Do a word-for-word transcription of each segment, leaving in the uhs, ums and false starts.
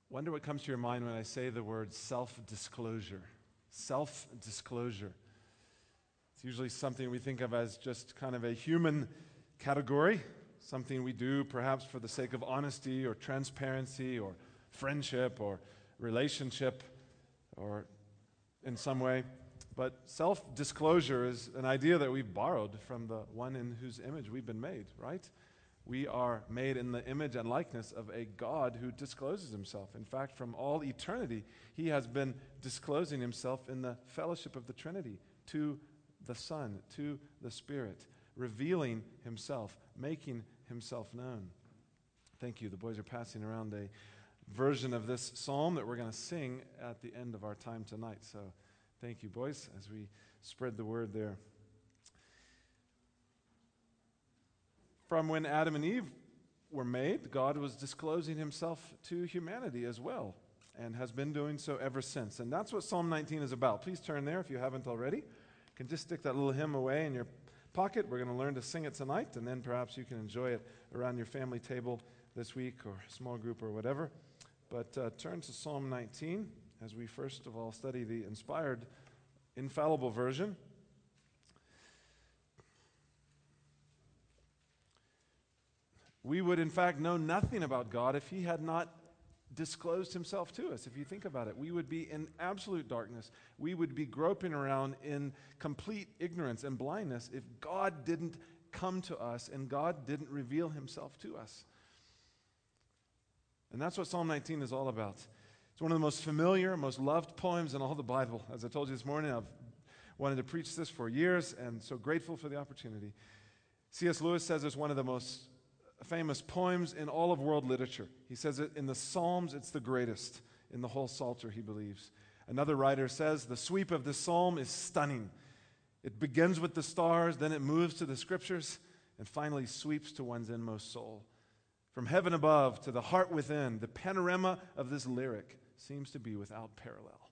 Wonder what comes to your mind when I say the word self-disclosure. Self-disclosure. It's usually something we think of as just kind of a human category, something we do perhaps for the sake of honesty or transparency or friendship or relationship or in some way. But self-disclosure is an idea that we've borrowed from the one in whose image we've been made, right? We are made in the image and likeness of a God who discloses himself. In fact, from all eternity, he has been disclosing himself in the fellowship of the Trinity to the Son, to the Spirit, revealing himself, making himself known. Thank you. The boys are passing around a version of this psalm that we're going to sing at the end of our time tonight. So thank you, boys, as we spread the word there. From when Adam and Eve were made, God was disclosing himself to humanity as well, and has been doing so ever since. And that's what Psalm nineteen is about. Please turn there if you haven't already. You can just stick that little hymn away in your pocket. We're going to learn to sing it tonight, and then perhaps you can enjoy it around your family table this week or small group or whatever. But uh, turn to Psalm nineteen as we first of all study the inspired, infallible version. We would, in fact, know nothing about God if he had not disclosed himself to us. If you think about it, we would be in absolute darkness. We would be groping around in complete ignorance and blindness if God didn't come to us and God didn't reveal himself to us. And that's what Psalm nineteen is all about. It's one of the most familiar, most loved poems in all the Bible. As I told you this morning, I've wanted to preach this for years and so grateful for the opportunity. C S Lewis says it's one of the most famous poems in all of world literature. He says it in the Psalms, it's the greatest in the whole Psalter, he believes. Another writer says the sweep of this psalm is stunning. It begins with the stars, then it moves to the scriptures, and finally sweeps to one's inmost soul. From heaven above to the heart within, the panorama of this lyric seems to be without parallel.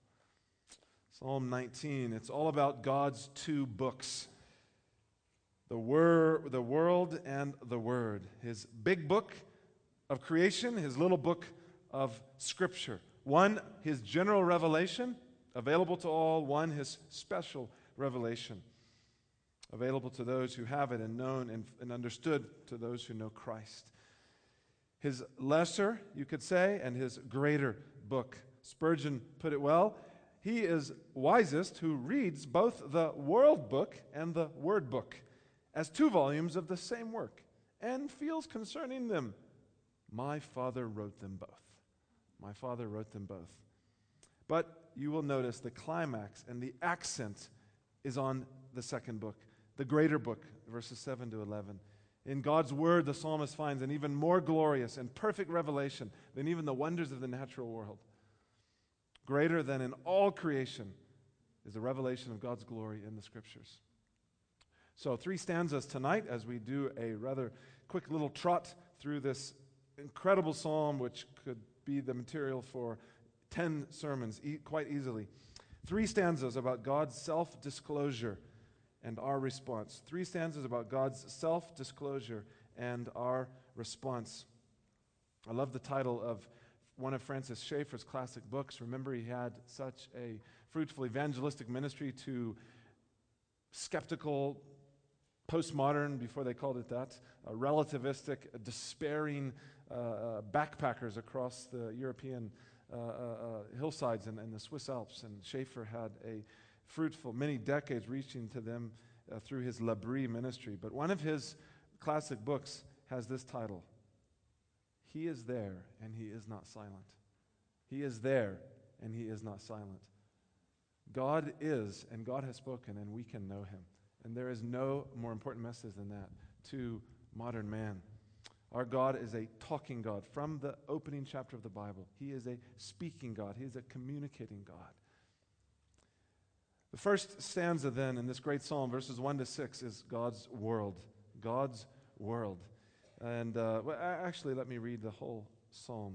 Psalm nineteen, it's all about God's two books. The word, the world and the Word. His big book of creation, his little book of Scripture. One, his general revelation, available to all. One, his special revelation, available to those who have it and known and, and understood to those who know Christ. His lesser, you could say, and his greater book. Spurgeon put it well. He is wisest who reads both the world book and the word book as two volumes of the same work, and feels concerning them, my Father wrote them both. My Father wrote them both. But you will notice the climax and the accent is on the second book, the greater book, verses seven to eleven. In God's Word, the psalmist finds an even more glorious and perfect revelation than even the wonders of the natural world. Greater than in all creation is the revelation of God's glory in the Scriptures. So three stanzas tonight as we do a rather quick little trot through this incredible psalm, which could be the material for ten sermons e- quite easily. Three stanzas about God's self-disclosure and our response. Three stanzas about God's self-disclosure and our response. I love the title of one of Francis Schaeffer's classic books. Remember, he had such a fruitful evangelistic ministry to skeptical, postmodern, before they called it that, uh, relativistic, uh, despairing uh, uh, backpackers across the European uh, uh, uh, hillsides and, and the Swiss Alps. And Schaeffer had a fruitful, many decades reaching to them uh, through his L'Abri ministry. But one of his classic books has this title, He is there and he is not silent. He is there and he is not silent. God is, and God has spoken, and we can know him. And there is no more important message than that to modern man. Our God is a talking God. From the opening chapter of the Bible, he is a speaking God. He is a communicating God. The first stanza then in this great psalm, verses one to six, is God's world. God's world. And uh, well, actually, let me read the whole psalm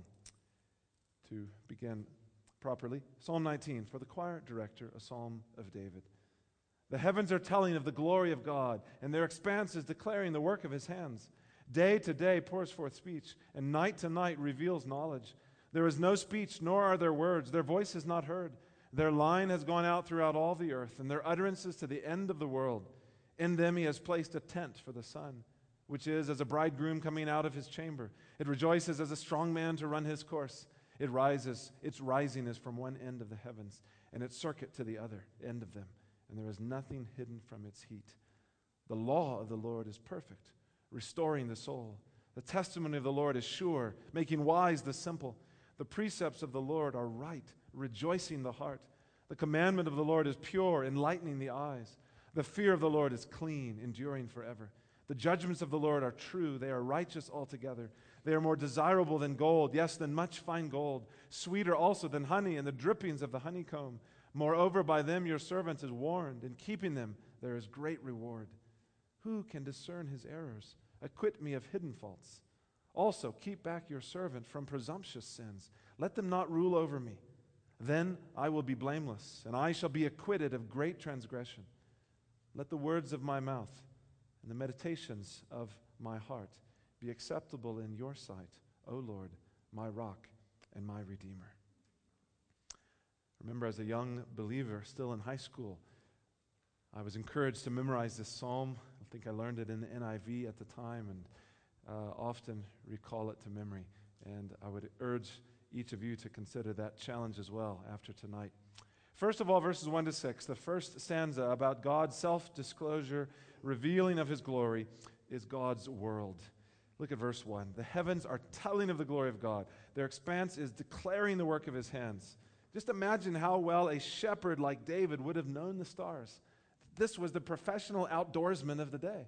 to begin properly. Psalm nineteen, for the choir director, a psalm of David. The heavens are telling of the glory of God, and their expanse is declaring the work of his hands. Day to day pours forth speech, and night to night reveals knowledge. There is no speech, nor are there words. Their voice is not heard. Their line has gone out throughout all the earth, and their utterances to the end of the world. In them he has placed a tent for the sun, which is as a bridegroom coming out of his chamber. It rejoices as a strong man to run his course. It rises, its rising is from one end of the heavens, and its circuit to the other end of them, and there is nothing hidden from its heat. The law of the Lord is perfect, restoring the soul. The testimony of the Lord is sure, making wise the simple. The precepts of the Lord are right, rejoicing the heart. The commandment of the Lord is pure, enlightening the eyes. The fear of the Lord is clean, enduring forever. The judgments of the Lord are true, they are righteous altogether. They are more desirable than gold, yes, than much fine gold, sweeter also than honey and the drippings of the honeycomb. Moreover, by them your servant is warned. In keeping them there is great reward. Who can discern his errors? Acquit me of hidden faults. Also, keep back your servant from presumptuous sins. Let them not rule over me. Then I will be blameless, and I shall be acquitted of great transgression. Let the words of my mouth and the meditations of my heart be acceptable in your sight, O Lord, my rock and my redeemer. Remember, as a young believer, still in high school, I was encouraged to memorize this psalm. I think I learned it in the N I V at the time, and Uh, often recall it to memory. And I would urge each of you to consider that challenge as well after tonight. First of all, verses one to six, the first stanza about God's self-disclosure, revealing of his glory, is God's world. Look at verse one. The heavens are telling of the glory of God. Their expanse is declaring the work of his hands. Just imagine how well a shepherd like David would have known the stars. This was the professional outdoorsman of the day.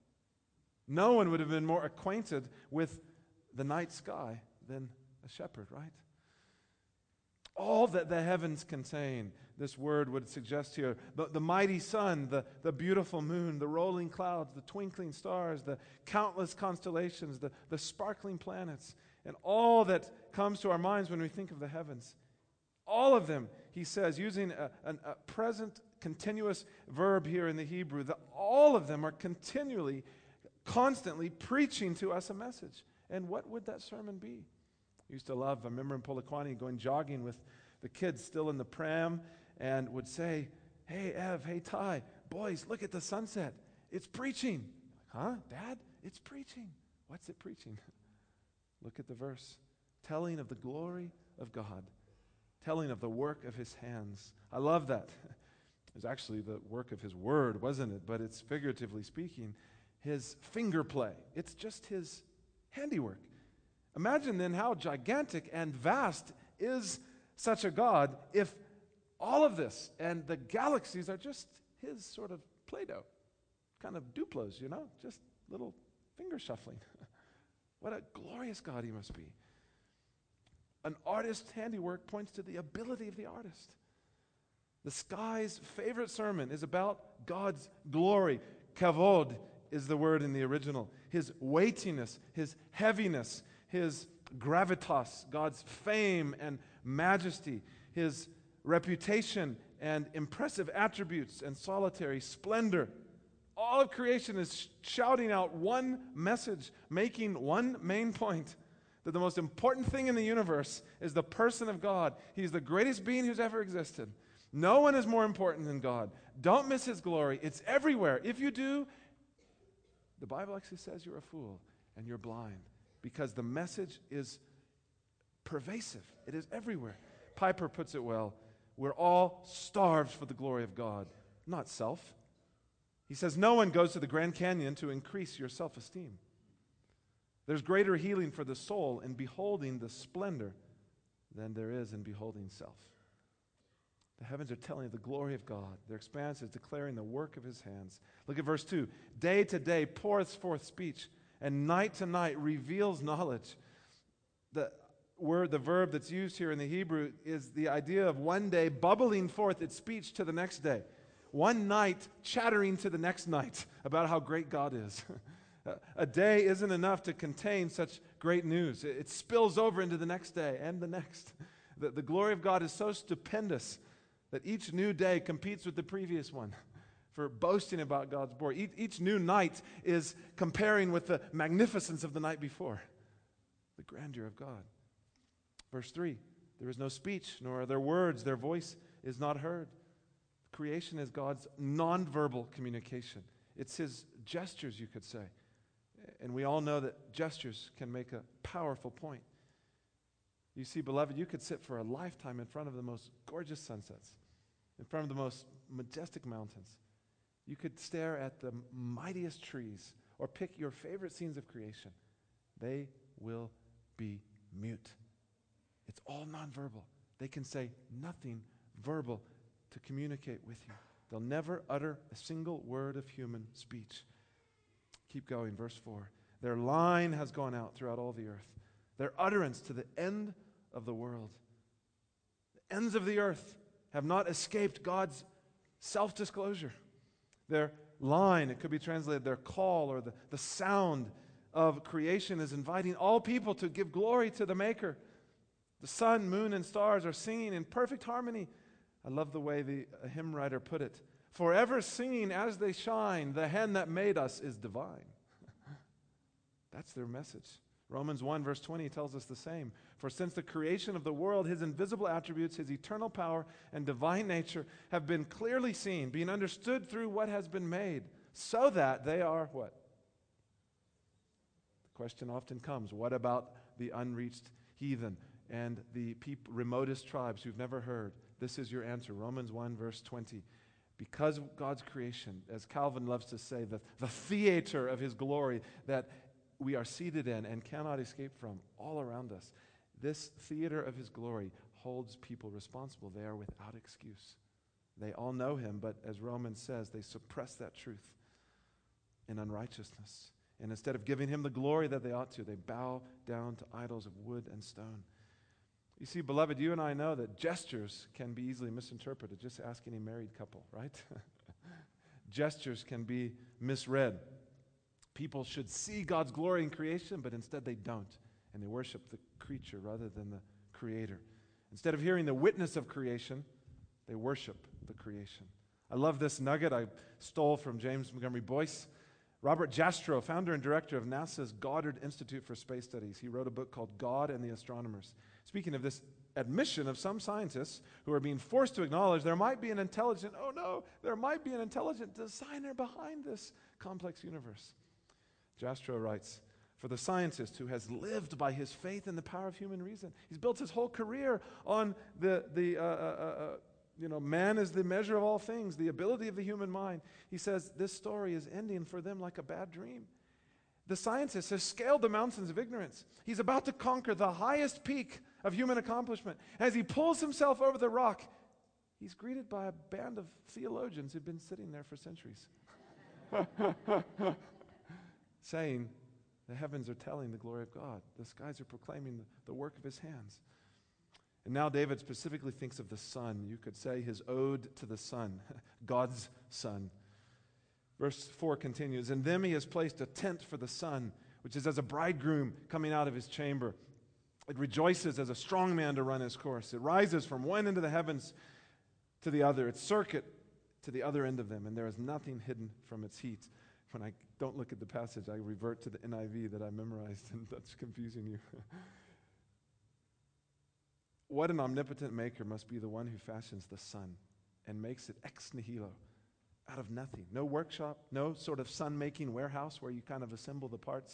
No one would have been more acquainted with the night sky than a shepherd, right? All that the heavens contain, this word would suggest here. The, the mighty sun, the, the beautiful moon, the rolling clouds, the twinkling stars, the countless constellations, the, the sparkling planets, and all that comes to our minds when we think of the heavens. All of them, he says, using a, a, a present continuous verb here in the Hebrew, that all of them are continually constantly preaching to us a message. And what would that sermon be? I used to love, I remember in Polokwane going jogging with the kids still in the pram and would say, hey, Ev, hey, Ty, boys, look at the sunset. It's preaching. Huh, Dad? It's preaching. What's it preaching? Look at the verse. Telling of the glory of God. Telling of the work of his hands. I love that. It was actually the work of his word, wasn't it? But it's figuratively speaking. His finger play. It's just his handiwork. Imagine then how gigantic and vast is such a God if all of this and the galaxies are just his sort of Play-Doh, kind of Duplos, you know, just little finger shuffling. What a glorious God he must be. An artist's handiwork points to the ability of the artist. The sky's favorite sermon is about God's glory. Kavod is the word in the original. His weightiness, his heaviness, his gravitas, God's fame and majesty, his reputation and impressive attributes and solitary splendor. All of creation is shouting out one message, making one main point, that the most important thing in the universe is the person of God. He's the greatest being who's ever existed. No one is more important than God. Don't miss his glory. It's everywhere. If you do, the Bible actually says you're a fool and you're blind, because the message is pervasive. It is everywhere. Piper puts it well. We're all starved for the glory of God, not self. He says no one goes to the Grand Canyon to increase your self-esteem. There's greater healing for the soul in beholding the splendor than there is in beholding self. The heavens are telling of the glory of God. Their expanse is declaring the work of his hands. Look at verse two. Day to day poureth forth speech, and night to night reveals knowledge. The word, the verb that's used here in the Hebrew is the idea of one day bubbling forth its speech to the next day. One night chattering to the next night about how great God is. A day isn't enough to contain such great news. It spills over into the next day and the next. The, the glory of God is so stupendous that each new day competes with the previous one for boasting about God's glory. Each, each new night is comparing with the magnificence of the night before, the grandeur of God. Verse three, there is no speech, nor are there words. Their voice is not heard. Creation is God's nonverbal communication. It's his gestures, you could say. And we all know that gestures can make a powerful point. You see, beloved, you could sit for a lifetime in front of the most gorgeous sunsets, in front of the most majestic mountains. You could stare at the mightiest trees or pick your favorite scenes of creation. They will be mute. It's all nonverbal. They can say nothing verbal to communicate with you. They'll never utter a single word of human speech. Keep going, verse four. Their line has gone out throughout all the earth, their utterance to the end of the world. The ends of the earth have not escaped God's self-disclosure. Their line, it could be translated their call, or the, the sound of creation is inviting all people to give glory to the Maker. The sun, moon, and stars are singing in perfect harmony. I love the way the hymn writer put it. Forever singing as they shine, the hand that made us is divine. That's their message. Romans one verse twenty tells us the same. For since the creation of the world, his invisible attributes, his eternal power and divine nature have been clearly seen, being understood through what has been made, so that they are what? The question often comes, what about the unreached heathen and the peop- remotest tribes who've never heard? This is your answer. Romans one verse twenty. Because of God's creation, as Calvin loves to say, the, the theater of his glory that we are seated in and cannot escape from all around us, this theater of his glory holds people responsible. They are without excuse. They all know him, but as Romans says, they suppress that truth in unrighteousness. And instead of giving him the glory that they ought to, they bow down to idols of wood and stone. You see, beloved, you and I know that gestures can be easily misinterpreted. Just ask any married couple, right? Gestures can be misread. People should see God's glory in creation, but instead they don't. And they worship the creature rather than the creator. Instead of hearing the witness of creation, they worship the creation. I love this nugget I stole from James Montgomery Boyce. Robert Jastrow, founder and director of NASA's Goddard Institute for Space Studies, he wrote a book called God and the Astronomers. Speaking of this admission of some scientists who are being forced to acknowledge there might be an intelligent, oh no, there might be an intelligent designer behind this complex universe. Jastrow writes, for the scientist who has lived by his faith in the power of human reason, he's built his whole career on the, the uh, uh, uh, you know, man is the measure of all things, the ability of the human mind. He says this story is ending for them like a bad dream. The scientist has scaled the mountains of ignorance. He's about to conquer the highest peak of human accomplishment. As he pulls himself over the rock, he's greeted by a band of theologians who've been sitting there for centuries, saying, the heavens are telling the glory of God. The skies are proclaiming the, the work of his hands. And now David specifically thinks of the sun. You could say his ode to the sun, God's son. Verse four continues, in them he has placed a tent for the sun, which is as a bridegroom coming out of his chamber. It rejoices as a strong man to run his course. It rises from one end of the heavens to the other, its circuit to the other end of them, and there is nothing hidden from its heat. When I don't look at the passage, I revert to the N I V that I memorized, and that's confusing you. What an omnipotent maker must be the one who fashions the sun and makes it ex nihilo, out of nothing. No workshop, no sort of sun-making warehouse where you kind of assemble the parts.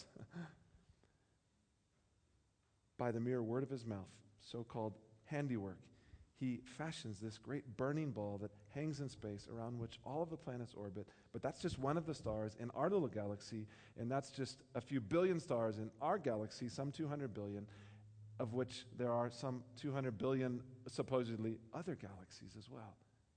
By the mere word of his mouth, so-called handiwork, he fashions this great burning ball that hangs in space around which all of the planets orbit. But that's just one of the stars in our little galaxy, and that's just a few billion stars in our galaxy, some two hundred billion, of which there are some two hundred billion supposedly other galaxies as well.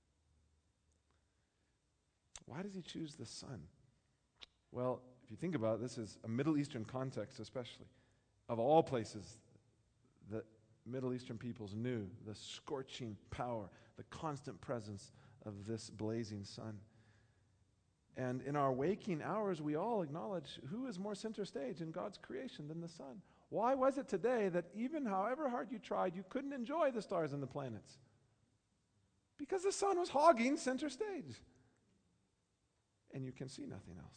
Why does he choose the sun? Well, if you think about it, this is a Middle Eastern context especially. Of all places, the Middle Eastern peoples knew the scorching power, the constant presence of this blazing sun. And in our waking hours, we all acknowledge who is more center stage in God's creation than the sun. Why was it today that even however hard you tried, you couldn't enjoy the stars and the planets? Because the sun was hogging center stage. And you can see nothing else.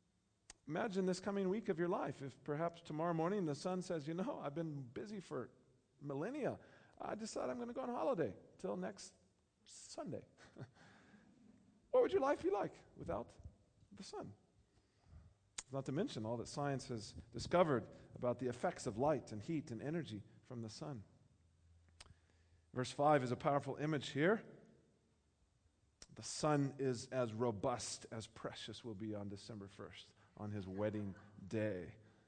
Imagine this coming week of your life. If perhaps tomorrow morning the sun says, you know, I've been busy for millennia, I decide I'm going to go on holiday till next Sunday. What would your life be like without the sun? Not to mention all that science has discovered about the effects of light and heat and energy from the sun. Verse five is a powerful image here. The sun is as robust as Precious will be on December first, on his wedding day.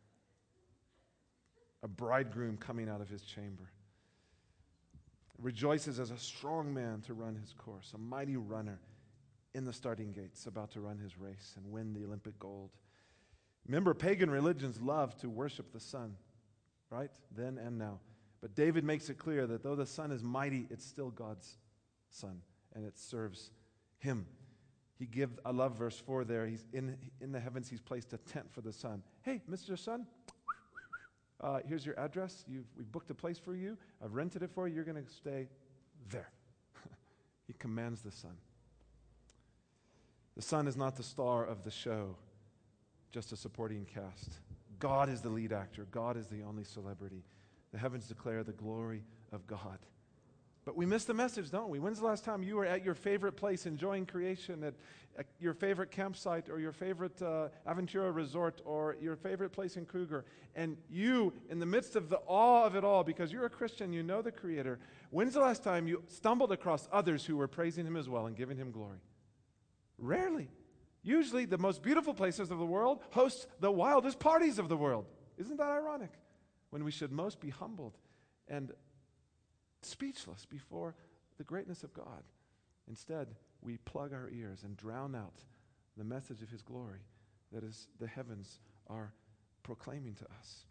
A bridegroom coming out of his chamber. Rejoices as a strong man to run his course, a mighty runner in the starting gates, about to run his race and win the Olympic gold. Remember, pagan religions love to worship the sun, right? Then and now. But David makes it clear that though the sun is mighty, it's still God's sun, and it serves him. He give. I love verse four there. He's in, in the heavens, he's placed a tent for the sun. Hey, Mister Sun, uh, here's your address. You've, we've booked a place for you. I've rented it for you. You're going to stay there. He commands the sun. The sun is not the star of the show, just a supporting cast. God is the lead actor. God is the only celebrity. The heavens declare the glory of God. But we miss the message, don't we? When's the last time you were at your favorite place enjoying creation, at, at your favorite campsite or your favorite uh, Aventura resort or your favorite place in Kruger, and you, in the midst of the awe of it all, because you're a Christian, you know the Creator, when's the last time you stumbled across others who were praising Him as well and giving Him glory? Rarely. Usually the most beautiful places of the world host the wildest parties of the world. Isn't that ironic? When we should most be humbled and speechless before the greatness of God. Instead, we plug our ears and drown out the message of His glory that is the heavens are proclaiming to us.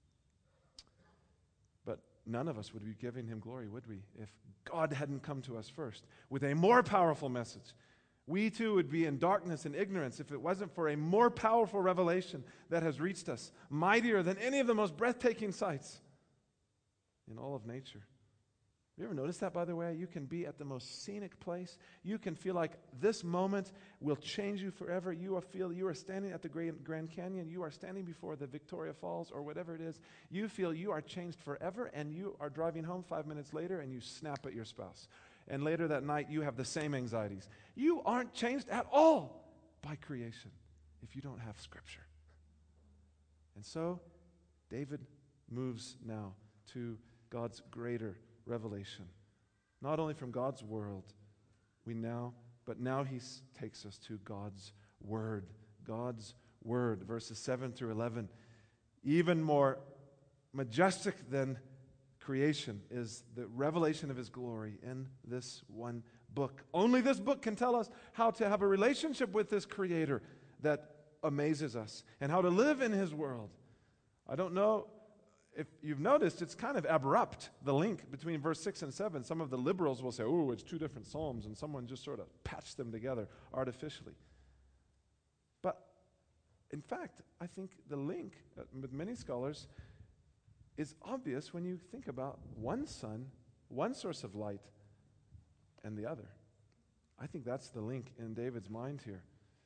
But none of us would be giving Him glory, would we, if God hadn't come to us first with a more powerful message. We too would be in darkness and ignorance if it wasn't for a more powerful revelation that has reached us, mightier than any of the most breathtaking sights in all of nature. Have you ever noticed that, by the way? You can be at the most scenic place. You can feel like this moment will change you forever. You feel you are standing at the Grand Canyon. You are standing before the Victoria Falls or whatever it is. You feel you are changed forever, and you are driving home five minutes later and you snap at your spouse. And later that night, you have the same anxieties. You aren't changed at all by creation if you don't have Scripture. And so, David moves now to God's greater revelation. Not only from God's world, we now, but now he s- takes us to God's Word. God's Word, verses seven through eleven. Even more majestic than creation is the revelation of His glory in this one book. Only this book can tell us how to have a relationship with this Creator that amazes us and how to live in His world. I don't know if you've noticed, it's kind of abrupt, the link between verse six and seven. Some of the liberals will say, oh, it's two different psalms, and someone just sort of patched them together artificially. But in fact, I think the link uh, with many scholars is obvious when you think about one sun, one source of light, and the other. I think that's the link in David's mind here.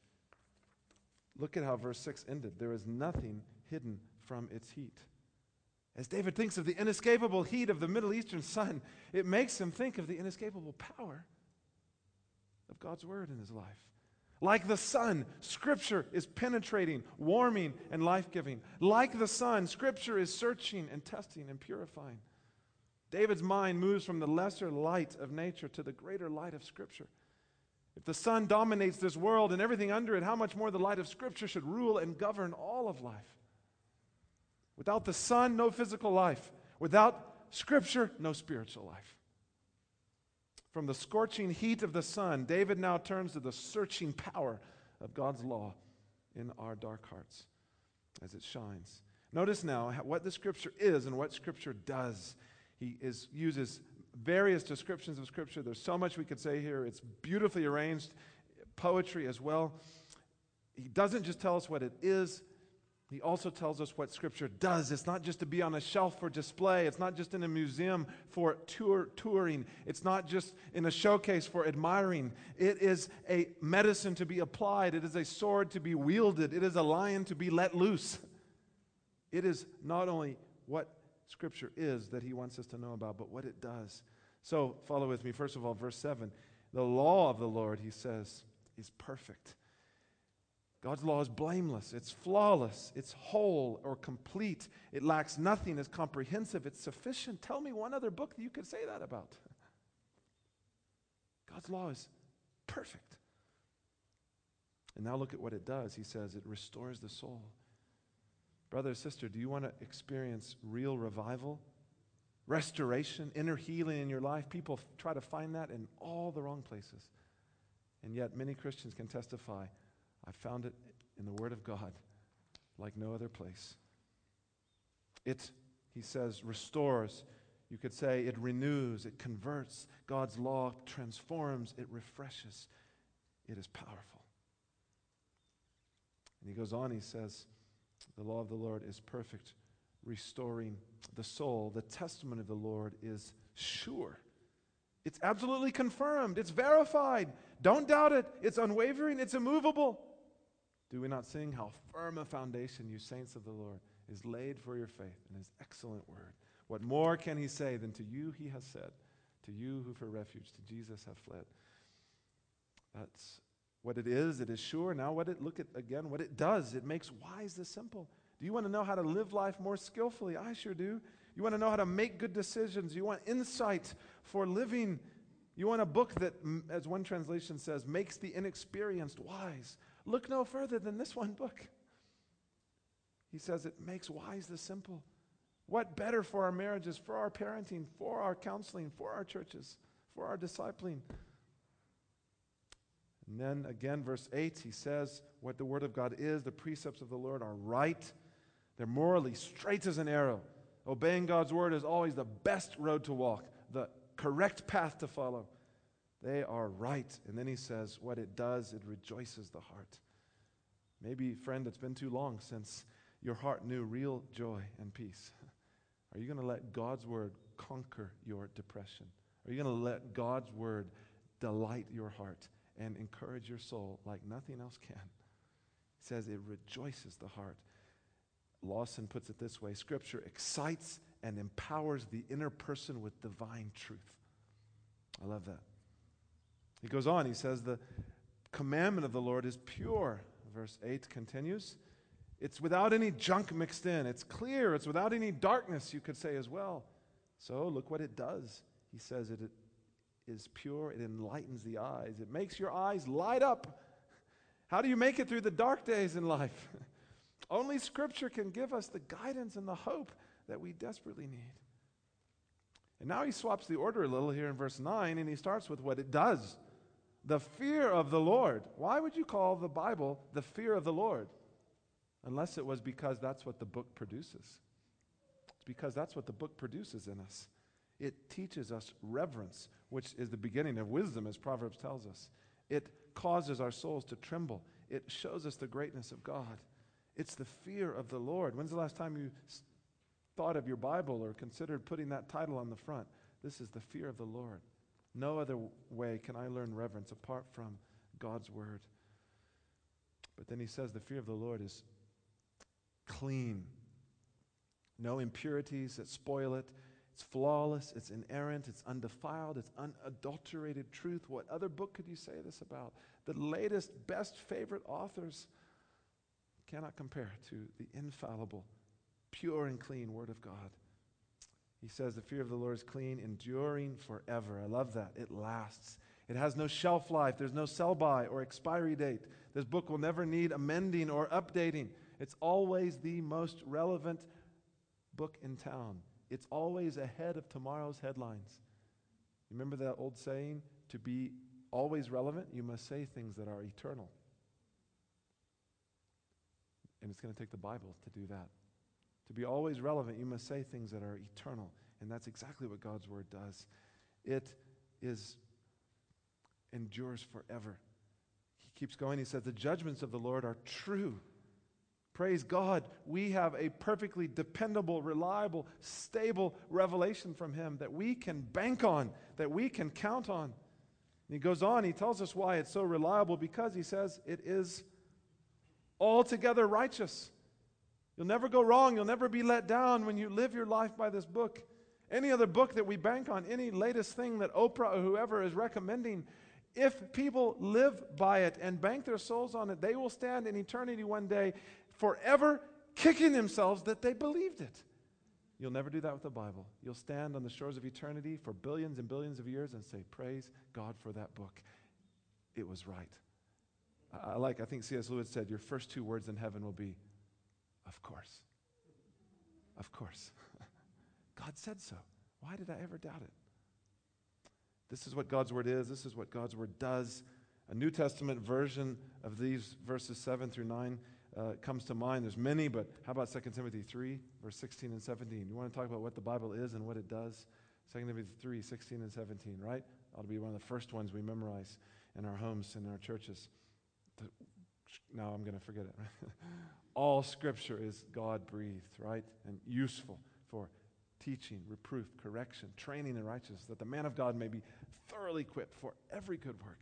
Look at how verse six ended. There is nothing hidden from its heat. As David thinks of the inescapable heat of the Middle Eastern sun, it makes him think of the inescapable power of God's Word in his life. Like the sun, Scripture is penetrating, warming, and life-giving. Like the sun, Scripture is searching and testing and purifying. David's mind moves from the lesser light of nature to the greater light of Scripture. If the sun dominates this world and everything under it, how much more the light of Scripture should rule and govern all of life? Without the sun, no physical life. Without Scripture, no spiritual life. From the scorching heat of the sun, David now turns to the searching power of God's law in our dark hearts as it shines. Notice now what the Scripture is and what Scripture does. He is, uses various descriptions of Scripture. There's so much we could say here. It's beautifully arranged, poetry as well. He doesn't just tell us what it is. He also tells us what Scripture does. It's not just to be on a shelf for display. It's not just in a museum for tour, touring. It's not just in a showcase for admiring. It is a medicine to be applied. It is a sword to be wielded. It is a lion to be let loose. It is not only what Scripture is that he wants us to know about, but what it does. So follow with me. First of all, verse seven. The law of the Lord, he says, is perfect. God's law is blameless. It's flawless. It's whole or complete. It lacks nothing. It's comprehensive. It's sufficient. Tell me one other book that you could say that about. God's law is perfect. And now look at what it does. He says it restores the soul. Brother or sister, do you want to experience real revival, restoration, inner healing in your life? People f- try to find that in all the wrong places. And yet many Christians can testify, I found it in the Word of God like no other place. It, he says, restores. You could say it renews, it converts. God's law transforms, it refreshes. It is powerful. And he goes on, he says, the law of the Lord is perfect, restoring the soul. The testimony of the Lord is sure. It's absolutely confirmed. It's verified. Don't doubt it. It's unwavering. It's immovable. Do we not sing, how firm a foundation, you saints of the Lord, is laid for your faith in his excellent word? What more can he say than to you he has said, to you who for refuge to Jesus have fled? That's what it is. It is sure. Now what it, look at again what it does. It makes wise the simple. Do you want to know how to live life more skillfully? I sure do. You want to know how to make good decisions. You want insight for living. You want a book that, as one translation says, makes the inexperienced wise. Look no further than this one book. He says it makes wise the simple. What better for our marriages, for our parenting, for our counseling, for our churches, for our discipling? And then again, verse eight, he says what the Word of God is. The precepts of the Lord are right. They're morally straight as an arrow. Obeying God's Word is always the best road to walk, the correct path to follow. They are right. And then he says what it does, it rejoices the heart. Maybe, friend, it's been too long since your heart knew real joy and peace. Are you going to let God's Word conquer your depression? Are you going to let God's Word delight your heart and encourage your soul like nothing else can? He says it rejoices the heart. Lawson puts it this way: Scripture excites and empowers the inner person with divine truth. I love that. He goes on, he says the commandment of the Lord is pure. Verse eight continues. It's without any junk mixed in. It's clear. It's without any darkness, you could say as well. So look what it does. He says it, it is pure. It enlightens the eyes. It makes your eyes light up. How do you make it through the dark days in life? Only Scripture can give us the guidance and the hope that we desperately need. And now he swaps the order a little here in verse nine, and he starts with what it does. The fear of the Lord. Why would you call the Bible the fear of the Lord? Unless it was because that's what the book produces. It's because that's what the book produces in us. It teaches us reverence, which is the beginning of wisdom, as Proverbs tells us. It causes our souls to tremble. It shows us the greatness of God. It's the fear of the Lord. When's the last time you thought of your Bible or considered putting that title on the front? This is the fear of the Lord. No other way can I learn reverence apart from God's Word. But then he says the fear of the Lord is clean. No impurities that spoil it. It's flawless, it's inerrant, it's undefiled, it's unadulterated truth. What other book could you say this about? The latest, best, favorite authors cannot compare to the infallible, pure and clean Word of God. He says the fear of the Lord is clean, enduring forever. I love that. It lasts. It has no shelf life. There's no sell-by or expiry date. This book will never need amending or updating. It's always the most relevant book in town. It's always ahead of tomorrow's headlines. You remember that old saying? To be always relevant, you must say things that are eternal. And it's going to take the Bible to do that. To be always relevant, you must say things that are eternal. And that's exactly what God's Word does. It is endures forever. He keeps going. He says, the judgments of the Lord are true. Praise God, we have a perfectly dependable, reliable, stable revelation from Him that we can bank on, that we can count on. And he goes on, he tells us why it's so reliable, because he says it is altogether righteous. You'll never go wrong. You'll never be let down when you live your life by this book. Any other book that we bank on, any latest thing that Oprah or whoever is recommending, if people live by it and bank their souls on it, they will stand in eternity one day forever kicking themselves that they believed it. You'll never do that with the Bible. You'll stand on the shores of eternity for billions and billions of years and say, praise God for that book. It was right. I, I like, I think C S Lewis said, your first two words in heaven will be, of course. Of course. God said so. Why did I ever doubt it? This is what God's word is. This is what God's word does. A New Testament version of these verses seven through nine uh, comes to mind. There's many, but how about Second Timothy three, verse sixteen and seventeen? You want to talk about what the Bible is and what it does? Second Timothy three, sixteen and seventeen, right? Ought to be one of the first ones we memorize in our homes and in our churches. The, now I'm going to forget it. Right? All Scripture is God-breathed, right? And useful for teaching, reproof, correction, training in righteousness, that the man of God may be thoroughly equipped for every good work.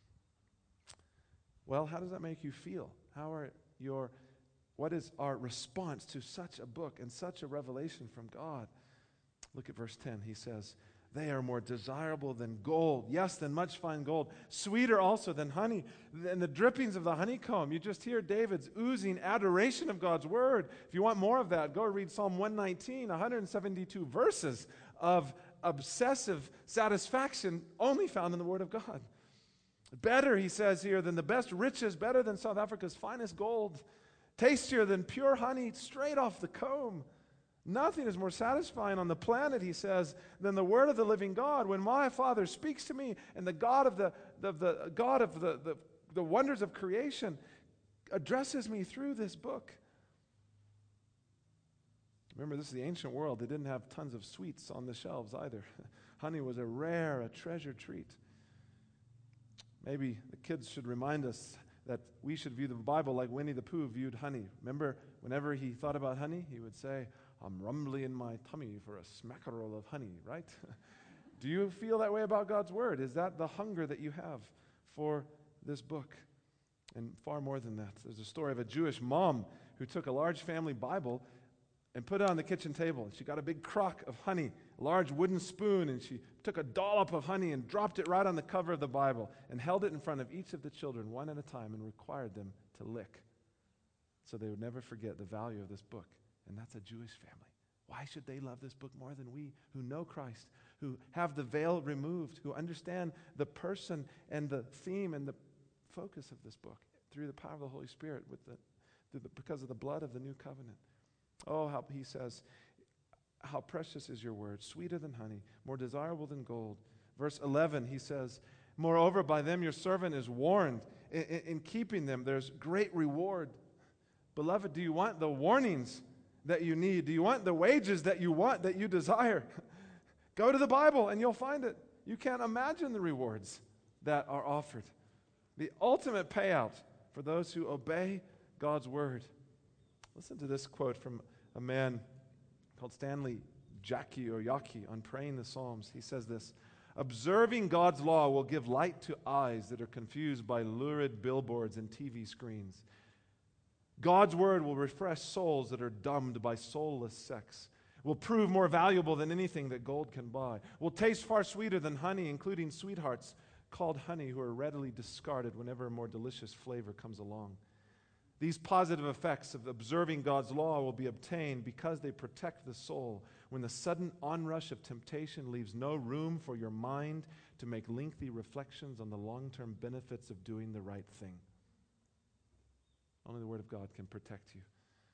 Well, how does that make you feel? How are your, what is our response to such a book and such a revelation from God? Look at verse ten. He says, they are more desirable than gold, yes, than much fine gold, sweeter also than honey, than the drippings of the honeycomb. You just hear David's oozing adoration of God's word. If you want more of that, go read Psalm one nineteen, one hundred seventy-two verses of obsessive satisfaction only found in the word of God. Better, he says here, than the best riches, better than South Africa's finest gold, tastier than pure honey straight off the comb. Nothing is more satisfying on the planet, he says, than the word of the living God. When my Father speaks to me and the God of the, the, the God of the, the, the wonders of creation addresses me through this book. Remember, this is the ancient world. They didn't have tons of sweets on the shelves either. Honey was a rare, a treasured treat. Maybe the kids should remind us that we should view the Bible like Winnie the Pooh viewed honey. Remember, whenever he thought about honey, he would say, I'm rumbling in my tummy for a smackerel of honey, right? Do you feel that way about God's word? Is that the hunger that you have for this book? And far more than that. There's a story of a Jewish mom who took a large family Bible and put it on the kitchen table. And she got a big crock of honey, a large wooden spoon, and she took a dollop of honey and dropped it right on the cover of the Bible and held it in front of each of the children one at a time and required them to lick so they would never forget the value of this book. And that's a Jewish family. Why should they love this book more than we who know Christ, who have the veil removed, who understand the person and the theme and the focus of this book through the power of the Holy Spirit with the, through the because of the blood of the new covenant? Oh, how he says, how precious is your word, sweeter than honey, more desirable than gold. Verse eleven, he says, moreover, by them your servant is warned. In, in, in keeping them, there's great reward. Beloved, do you want the warnings that you need? Do you want the wages that you want, that you desire? Go to the Bible and you'll find it. You can't imagine the rewards that are offered. The ultimate payout for those who obey God's word. Listen to this quote from a man called Stanley Jackie or Yaki on Praying the Psalms. He says this, observing God's law will give light to eyes that are confused by lurid billboards and T V screens. God's word will refresh souls that are dumbed by soulless sex, will prove more valuable than anything that gold can buy, will taste far sweeter than honey, including sweethearts called honey who are readily discarded whenever a more delicious flavor comes along. These positive effects of observing God's law will be obtained because they protect the soul when the sudden onrush of temptation leaves no room for your mind to make lengthy reflections on the long-term benefits of doing the right thing. Only the Word of God can protect you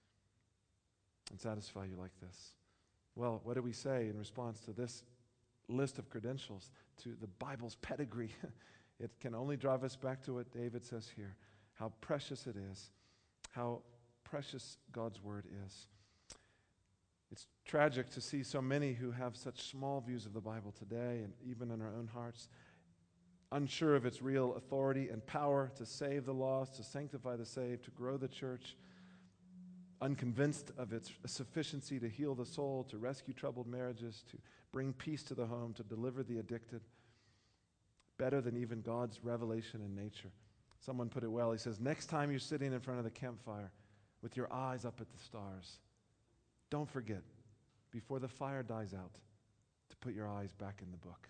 and satisfy you like this. Well, what do we say in response to this list of credentials, to the Bible's pedigree? It can only drive us back to what David says here, how precious it is, how precious God's Word is. It's tragic to see so many who have such small views of the Bible today, and even in our own hearts, unsure of its real authority and power to save the lost, to sanctify the saved, to grow the church, unconvinced of its sufficiency to heal the soul, to rescue troubled marriages, to bring peace to the home, to deliver the addicted, better than even God's revelation in nature. Someone put it well. He says, next time you're sitting in front of the campfire, with your eyes up at the stars. Don't forget, before the fire dies out, to put your eyes back in the book.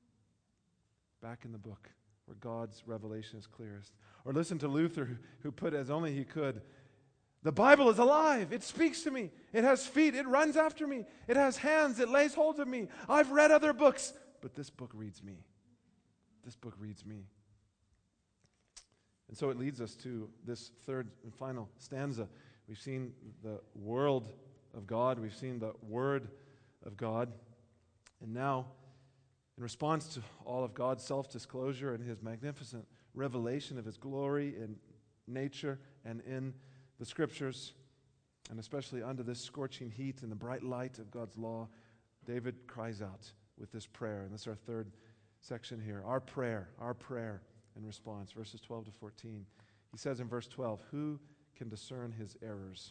Back in the book, where God's revelation is clearest. Or listen to Luther, who, who put as only he could, the Bible is alive. It speaks to me. It has feet. It runs after me. It has hands. It lays hold of me. I've read other books, but this book reads me. This book reads me. And so it leads us to this third and final stanza. We've seen the world of God. We've seen the Word of God. And now, in response to all of God's self-disclosure and His magnificent revelation of His glory in nature and in the Scriptures, and especially under this scorching heat and the bright light of God's law, David cries out with this prayer. And this is our third section here. Our prayer, our prayer in response, verses twelve to fourteen. He says in verse twelve, who can discern his errors?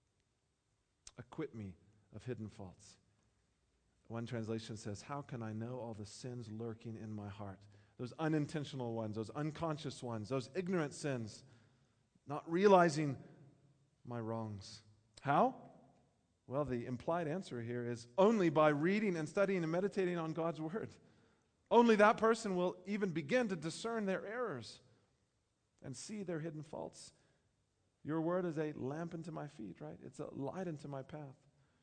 Acquit me of hidden faults. One translation says, how can I know all the sins lurking in my heart? Those unintentional ones, those unconscious ones, those ignorant sins, not realizing my wrongs. How? Well, the implied answer here is only by reading and studying and meditating on God's Word. Only that person will even begin to discern their errors and see their hidden faults. Your Word is a lamp unto my feet, right? It's a light unto my path.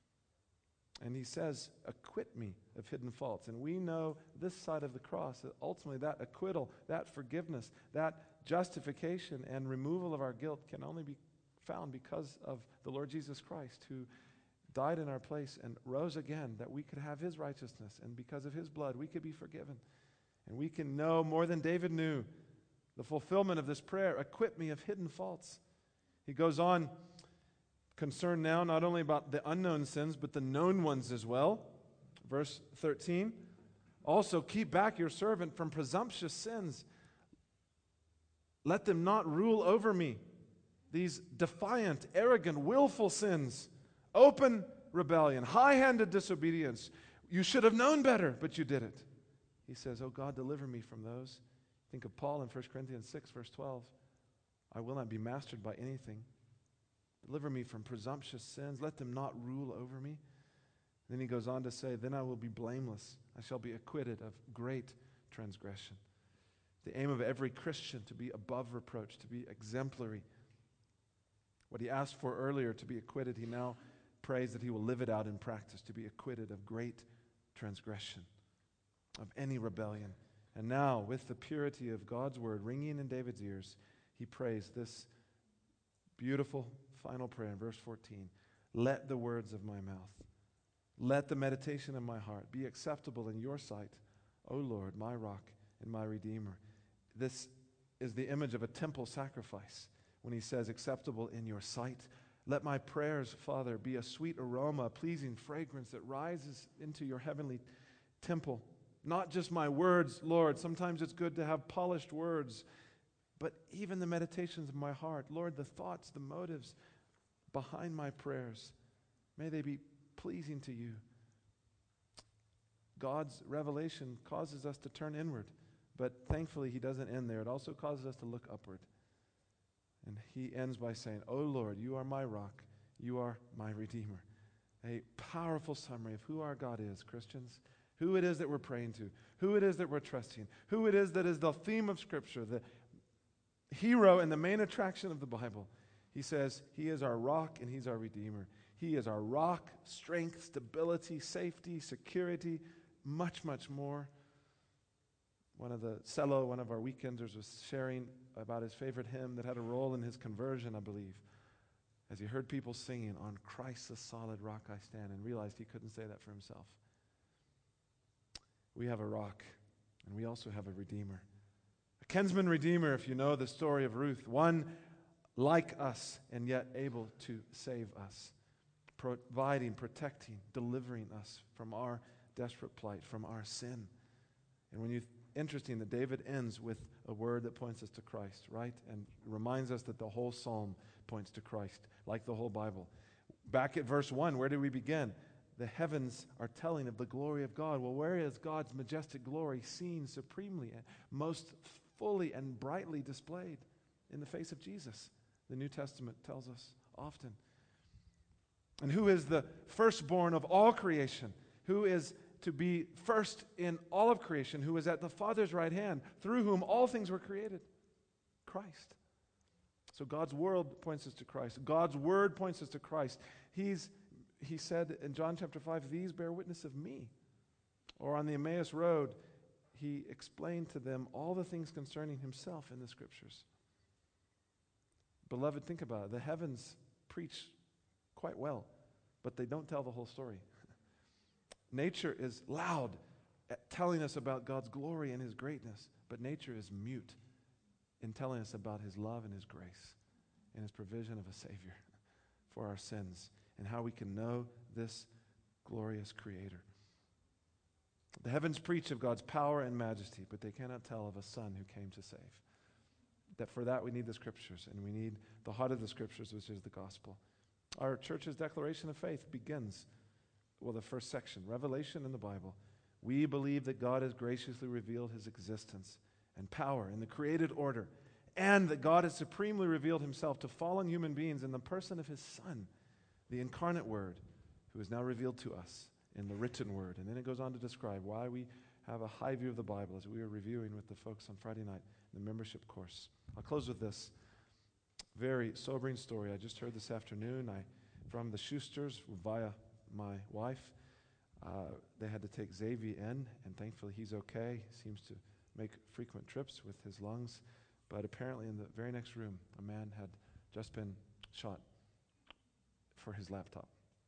And he says, acquit me of hidden faults. And we know this side of the cross, that ultimately that acquittal, that forgiveness, that justification and removal of our guilt can only be found because of the Lord Jesus Christ, who died in our place and rose again, that we could have His righteousness. And because of His blood, we could be forgiven. And we can know more than David knew the fulfillment of this prayer, acquit me of hidden faults. He goes on, concerned now not only about the unknown sins, but the known ones as well. Verse thirteen, also keep back your servant from presumptuous sins. Let them not rule over me. These defiant, arrogant, willful sins, open rebellion, high-handed disobedience. You should have known better, but you did it. He says, oh God, deliver me from those. Think of Paul in First Corinthians six, verse twelve. I will not be mastered by anything. Deliver me from presumptuous sins. Let them not rule over me. Then he goes on to say, then I will be blameless. I shall be acquitted of great transgression. The aim of every Christian to be above reproach, to be exemplary. What he asked for earlier, to be acquitted, he now prays that he will live it out in practice, to be acquitted of great transgression, of any rebellion. And now, with the purity of God's word ringing in David's ears, he prays this beautiful final prayer in verse fourteen. Let the words of my mouth, let the meditation of my heart be acceptable in your sight, O Lord, my rock and my redeemer. This is the image of a temple sacrifice when he says acceptable in your sight. Let my prayers, Father, be a sweet aroma, a pleasing fragrance that rises into your heavenly temple. Not just my words, Lord. Sometimes it's good to have polished words, but even the meditations of my heart. Lord, the thoughts, the motives behind my prayers, may they be pleasing to you. God's revelation causes us to turn inward, but thankfully he doesn't end there. It also causes us to look upward. And he ends by saying, O Lord, you are my rock, you are my redeemer. A powerful summary of who our God is, Christians. Who it is that we're praying to, who it is that we're trusting, who it is that is the theme of Scripture, the hero and the main attraction of the Bible. He says he is our rock and he's our redeemer. He is our rock, strength, stability, safety, security, much, much more. One of the cello, one of our weekenders, was sharing about his favorite hymn that had a role in his conversion, I believe, as he heard people singing, on Christ the solid rock I stand, and realized he couldn't say that for himself. We have a rock, and we also have a redeemer. A kinsman redeemer, if you know the story of Ruth, one like us and yet able to save us, providing, protecting, delivering us from our desperate plight, from our sin. And when you interesting that David ends with a word that points us to Christ, right? And reminds us that the whole psalm points to Christ, like the whole Bible. Back at verse one, where did we begin? The heavens are telling of the glory of God. Well, where is God's majestic glory seen supremely and most fully and brightly displayed? In the face of Jesus. The New Testament tells us often. And who is the firstborn of all creation? Who is to be first in all of creation? Who is at the Father's right hand, through whom all things were created? Christ. So God's world points us to Christ. God's word points us to Christ. He's, he said in John chapter five, these bear witness of me. Or on the Emmaus Road, he explained to them all the things concerning himself in the Scriptures. Beloved, think about it. The heavens preach quite well, but they don't tell the whole story. Nature is loud at telling us about God's glory and his greatness, but nature is mute in telling us about his love and his grace and his provision of a Savior for our sins and how we can know this glorious Creator. The heavens preach of God's power and majesty, but they cannot tell of a Son who came to save. That for that we need the Scriptures, and we need the heart of the Scriptures, which is the gospel. Our church's declaration of faith begins, well, the first section, Revelation in the Bible. We believe that God has graciously revealed his existence and power in the created order, and that God has supremely revealed himself to fallen human beings in the person of his Son, the incarnate Word, who is now revealed to us in the written Word. And then it goes on to describe why we have a high view of the Bible, as we were reviewing with the folks on Friday night in the membership course. I'll close with this very sobering story I just heard this afternoon. I, from the Schusters via my wife. Uh, they had to take Xavier in, and thankfully he's okay. He seems to make frequent trips with his lungs. But apparently in the very next room, a man had just been shot for his laptop.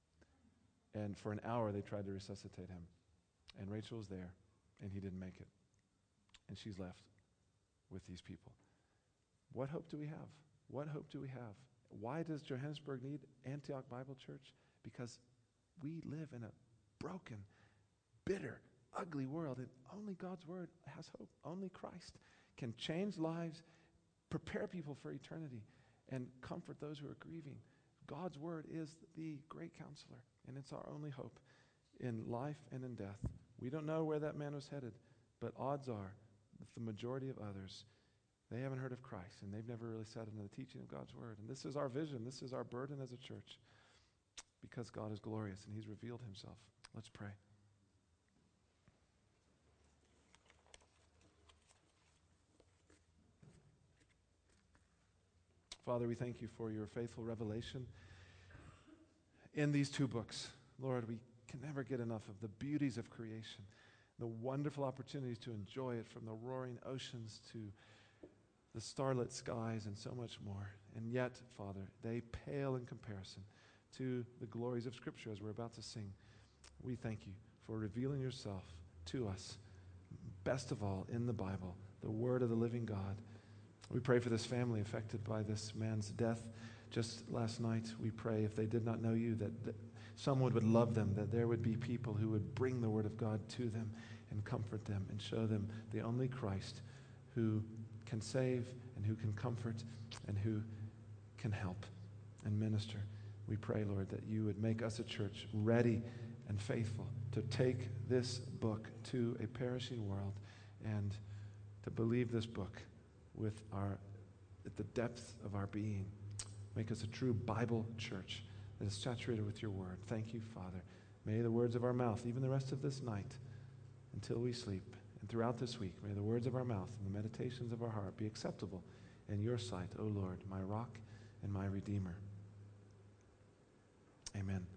And for an hour, they tried to resuscitate him. And Rachel was there, and he didn't make it. And she's left with these people. What hope do we have? What hope do we have? Why does Johannesburg need Antioch Bible Church? Because we live in a broken, bitter, ugly world, and only God's Word has hope. Only Christ can change lives, prepare people for eternity, and comfort those who are grieving. God's Word is the great counselor, and it's our only hope in life and in death. We don't know where that man was headed, but odds are that the majority of others, they haven't heard of Christ, and they've never really sat into the teaching of God's Word. And this is our vision. This is our burden as a church, because God is glorious, and he's revealed himself. Let's pray. Father, we thank you for your faithful revelation in these two books. Lord, we can never get enough of the beauties of creation, the wonderful opportunities to enjoy it, from the roaring oceans to the starlit skies and so much more. And yet, Father, they pale in comparison to the glories of Scripture, as we're about to sing. We thank you for revealing yourself to us, best of all, in the Bible, the Word of the living God. We pray for this family affected by this man's death just last night. We pray, if they did not know you, that, that someone would love them, that there would be people who would bring the Word of God to them and comfort them and show them the only Christ who can save and who can comfort and who can help and minister. We pray, Lord, that you would make us a church ready and faithful to take this book to a perishing world and to believe this book with our, at the depth of our being. Make us a true Bible church that is saturated with your word. Thank you, Father. May the words of our mouth, even the rest of this night, until we sleep, and throughout this week, may the words of our mouth and the meditations of our heart be acceptable in your sight, O Lord, my rock and my redeemer. Amen.